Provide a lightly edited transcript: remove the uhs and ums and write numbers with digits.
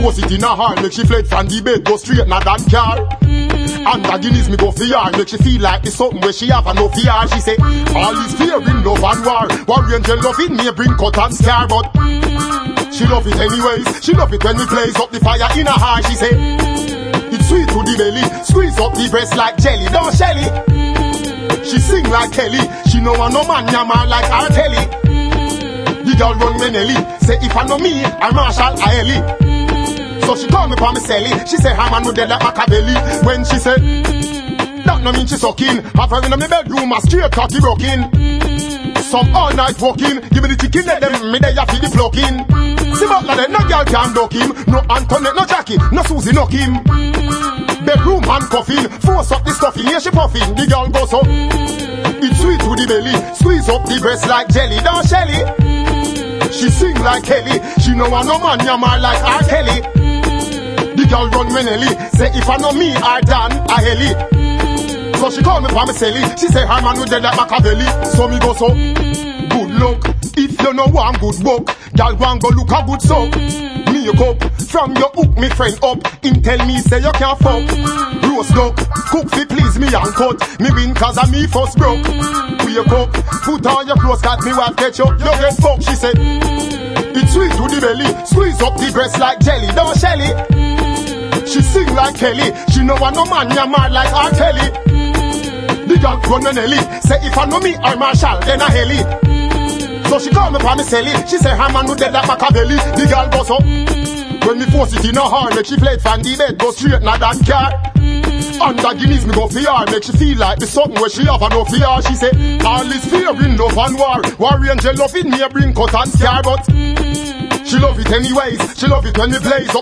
force it in her heart, make she fled from the bed, go straight na damn car. Antagonist me go for her, make she feel like it's something where she have no fear. She say, all is fear in love and war. Warrior angel love in me bring cut and scar, but she love it anyways. She love it when we blaze up the fire in her heart. She say, it's sweet to the belly, squeeze up the breast like jelly, don't Shelly. She sing like Kelly, she know I no man yammer like R. Kelly. The girl run Menelli, say if I know me, I'm Marshall Aeli. So she call me for me Sally. She say her man no dead like Machiavelli. When she said that no mean she sucking. Have her in my bedroom a straight cocky rocking. Some all night walking. Give me the chicken let them me there for the plucking. See but like no girl can duck him. No Antoinette, no Jackie, no Susie knock him. Bedroom handcuffing. Force up the stuffing, here she puffing. The girl goes up. It's sweet to the belly. Squeeze up the breast like jelly, don't Shelly. She sing like Kelly. She know I no man yammer like R. Kelly. The girl run Menelli, say if I know me, I done a heli. So she call me for me Sally. She say her man no dead like Machiavelli. So me go so, good luck. If you know one good book, girl one go look a good soap. Me a cup, from your hook me friend up. In tell me say you can't fuck. Roast duck, cook fi please me and cut. Me win cause of me first broke. We a cook, put on your clothes got me wife get you get fucked. She said, it's sweet to the belly, squeeze up the breast like jelly, don't Shelly. She sing like Kelly, she know I no man yammer like R. Kelly. The girl run Nelly, say if I know me I'm Marshall, then I heli. So she call me for me Sally, she say her man no dead like Machiavelli. The girl goes up, when me force it in her heart, make she fled from the bed, go straight na that car. Antagonist me go for her, make she feel like the something where she have no fear. She say, all is fear in love and war. Warrior angel love in me bring cut and scar, but she love it anyways. She love it when we blaze up